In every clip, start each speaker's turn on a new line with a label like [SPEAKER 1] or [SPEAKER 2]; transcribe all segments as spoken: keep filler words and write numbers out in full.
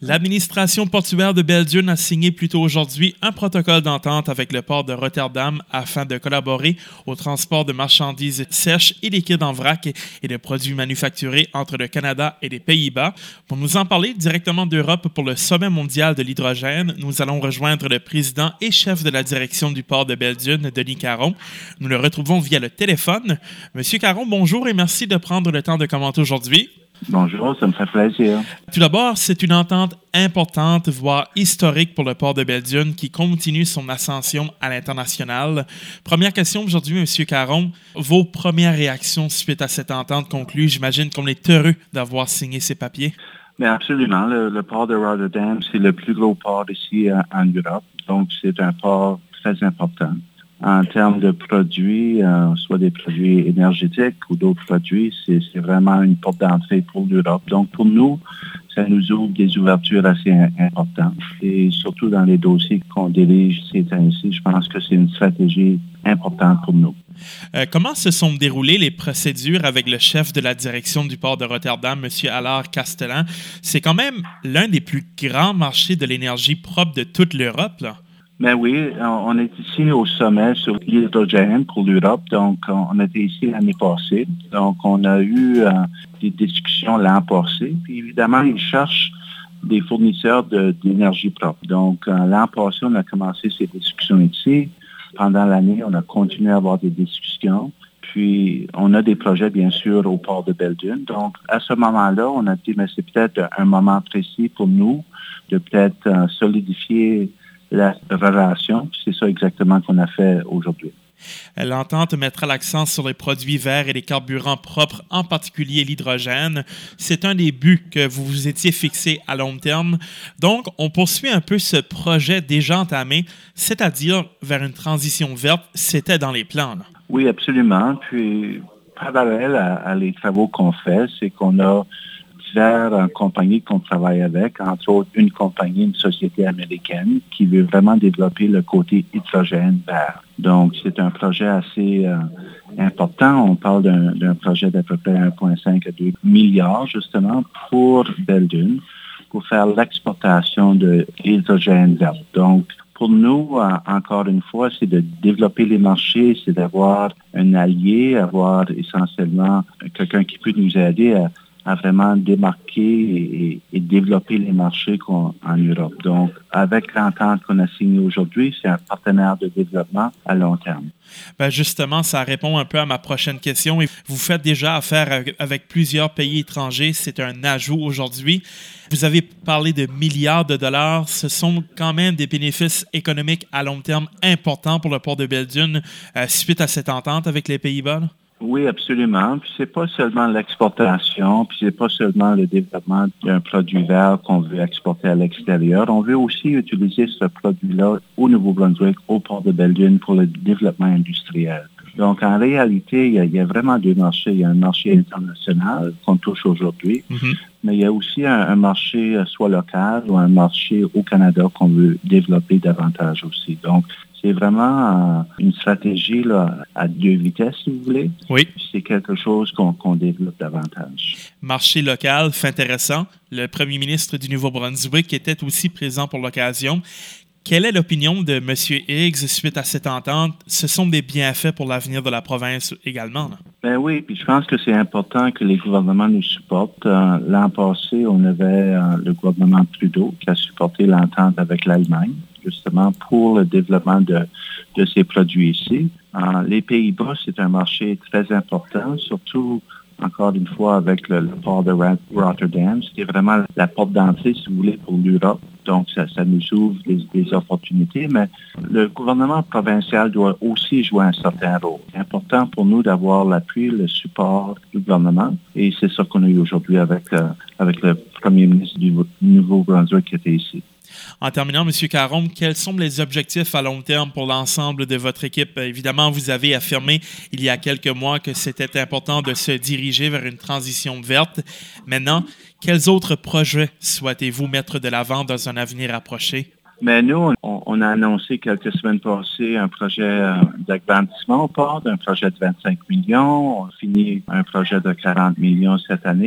[SPEAKER 1] L'administration portuaire de Belledune a signé plus tôt aujourd'hui un protocole d'entente avec le port de Rotterdam afin de collaborer au transport de marchandises sèches et liquides en vrac et de produits manufacturés entre le Canada et les Pays-Bas. Pour nous en parler directement d'Europe pour le sommet mondial de l'hydrogène, nous allons rejoindre le président et chef de la direction du port de Belledune, Denis Caron. Nous le retrouvons via le téléphone. Monsieur Caron, bonjour et merci de prendre le temps de commenter aujourd'hui.
[SPEAKER 2] Bonjour, ça me fait plaisir.
[SPEAKER 1] Tout d'abord, c'est une entente importante, voire historique pour le port de Belledune qui continue son ascension à l'international. Première question aujourd'hui, M. Caron. Vos premières réactions suite à cette entente conclue? J'imagine qu'on est heureux d'avoir signé ces papiers.
[SPEAKER 2] Mais absolument. Le, le port de Rotterdam, c'est le plus gros port ici euh, en Europe. Donc, c'est un port très important. En termes de produits, euh, soit des produits énergétiques ou d'autres produits, c'est, c'est vraiment une porte d'entrée pour l'Europe. Donc, pour nous, ça nous ouvre des ouvertures assez importantes. Et surtout dans les dossiers qu'on dirige ces temps-ci, je pense que c'est une stratégie importante pour nous.
[SPEAKER 1] Euh, comment se sont déroulées les procédures avec le chef de la direction du port de Rotterdam, M. Allard Castellan? C'est quand même l'un des plus grands marchés de l'énergie propre de toute l'Europe, là.
[SPEAKER 2] Mais oui, on est ici au sommet sur l'hydrogène pour l'Europe. Donc, on était ici l'année passée. Donc, on a eu euh, des discussions l'an passé. Puis, évidemment, ils cherchent des fournisseurs de, d'énergie propre. Donc, euh, l'an passé, on a commencé ces discussions ici. Pendant l'année, on a continué à avoir des discussions. Puis, on a des projets, bien sûr, au port de Belledune. Donc, à ce moment-là, on a dit, mais c'est peut-être un moment précis pour nous de peut-être euh, solidifier la relation. C'est ça exactement qu'on a fait aujourd'hui.
[SPEAKER 1] L'entente mettra l'accent sur les produits verts et les carburants propres, en particulier l'hydrogène. C'est un des buts que vous vous étiez fixé à long terme. Donc, on poursuit un peu ce projet déjà entamé, c'est-à-dire vers une transition verte. C'était dans les plans, là.
[SPEAKER 2] Oui, absolument. Puis, parallèle à, à les travaux qu'on fait, c'est qu'on a diverses compagnies qu'on travaille avec, entre autres une compagnie, une société américaine qui veut vraiment développer le côté hydrogène vert. Donc, c'est un projet assez euh, important. On parle d'un, d'un projet d'à peu près un virgule cinq à deux milliards, justement, pour Belledune, pour faire l'exportation de l'hydrogène vert. Donc, pour nous, euh, encore une fois, c'est de développer les marchés, c'est d'avoir un allié, avoir essentiellement quelqu'un qui peut nous aider à à vraiment démarquer et, et développer les marchés qu'on, en Europe. Donc, avec l'entente qu'on a signée aujourd'hui, c'est un partenaire de développement à long terme.
[SPEAKER 1] Ben justement, ça répond un peu à ma prochaine question. Vous faites déjà affaire avec, avec plusieurs pays étrangers. C'est un ajout aujourd'hui. Vous avez parlé de milliards de dollars. Ce sont quand même des bénéfices économiques à long terme importants pour le port de Belledune euh, suite à cette entente avec les Pays-Bas, là?
[SPEAKER 2] Oui, absolument. Puis c'est pas seulement l'exportation, puis c'est pas seulement le développement d'un produit vert qu'on veut exporter à l'extérieur. On veut aussi utiliser ce produit-là au Nouveau-Brunswick, au port de Belledune pour le développement industriel. Donc, en réalité, il y a, il y a vraiment deux marchés. Il y a un marché international qu'on touche aujourd'hui, mm-hmm. mais il y a aussi un, un marché soit local ou un marché au Canada qu'on veut développer davantage aussi. Donc, c'est vraiment euh, une stratégie là, à deux vitesses, si vous voulez.
[SPEAKER 1] Oui.
[SPEAKER 2] C'est quelque chose qu'on, qu'on développe davantage.
[SPEAKER 1] Marché local, c'est intéressant. Le premier ministre du Nouveau-Brunswick était aussi présent pour l'occasion. Quelle est l'opinion de M. Higgs suite à cette entente? Ce sont des bienfaits pour l'avenir de la province également, là.
[SPEAKER 2] Ben oui, puis je pense que c'est important que les gouvernements nous supportent. Euh, l'an passé, on avait euh, le gouvernement Trudeau qui a supporté l'entente avec l'Allemagne, justement pour le développement de, de ces produits ici. Euh, les Pays-Bas, c'est un marché très important, surtout, encore une fois, avec le, le port de Rotterdam. C'était vraiment la porte d'entrée, si vous voulez, pour l'Europe. Donc, ça, ça nous ouvre des, des opportunités, mais le gouvernement provincial doit aussi jouer un certain rôle. C'est important pour nous d'avoir l'appui, le support du gouvernement, et c'est ça qu'on a eu aujourd'hui avec, euh, avec le premier ministre du Nouveau-Brunswick qui était ici.
[SPEAKER 1] En terminant, M. Caron, quels sont les objectifs à long terme pour l'ensemble de votre équipe? Évidemment, vous avez affirmé il y a quelques mois que c'était important de se diriger vers une transition verte. Maintenant, quels autres projets souhaitez-vous mettre de l'avant dans un avenir approché?
[SPEAKER 2] Mais nous, on, on a annoncé quelques semaines passées un projet euh, d'agrandissement au port, un projet de vingt-cinq millions. On finit un projet de quarante millions cette année.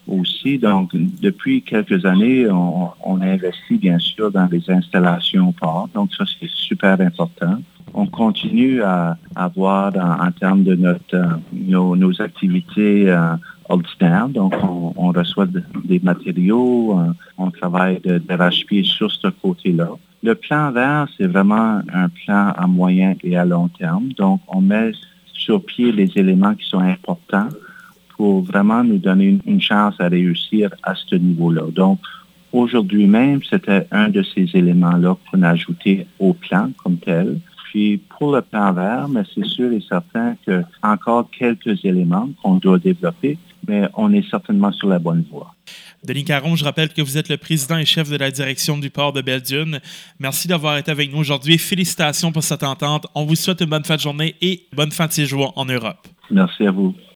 [SPEAKER 2] aussi. Donc, depuis quelques années, on, on investit bien sûr dans les installations au port. Donc, ça, c'est super important. On continue à avoir, en, en termes de notre, euh, nos, nos activités euh, ordinaires. Donc, on, on reçoit de, des matériaux, euh, on travaille de, de rachepied sur ce côté-là. Le plan vert, c'est vraiment un plan à moyen et à long terme. Donc, on met sur pied les éléments qui sont importants pour vraiment nous donner une, une chance à réussir à ce niveau-là. Donc, aujourd'hui même, c'était un de ces éléments-là qu'on a ajouté au plan comme tel. Puis, pour le plan vert, mais c'est sûr et certain qu'il y a encore quelques éléments qu'on doit développer, mais on est certainement sur la bonne voie.
[SPEAKER 1] Denis Caron, je rappelle que vous êtes le président et chef de la direction du port de Belle-Dune. Merci d'avoir été avec nous aujourd'hui. Félicitations pour cette entente. On vous souhaite une bonne fin de journée et bonne fin de séjour en Europe.
[SPEAKER 2] Merci à vous.